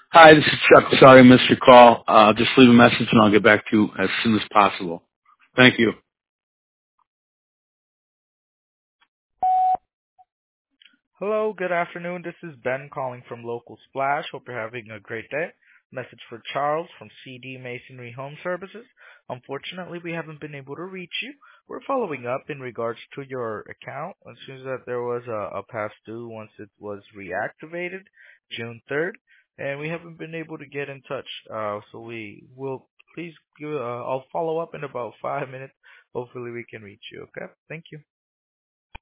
Hi, this is Chuck. Sorry I missed your call. Just leave a message and I'll get back to you as soon as possible. Thank you. Hello, good afternoon. This is Ben calling from Local Splash. Hope you're having a great day. Message for Charles from CD Masonry Home Services. Unfortunately, we haven't been able to reach you. We're following up in regards to your account. It seems that there was a past due once it was reactivated, June 3rd, and we haven't been able to get in touch. So we will please give, I'll follow up in about 5 minutes. Hopefully we can reach you, okay? Thank you.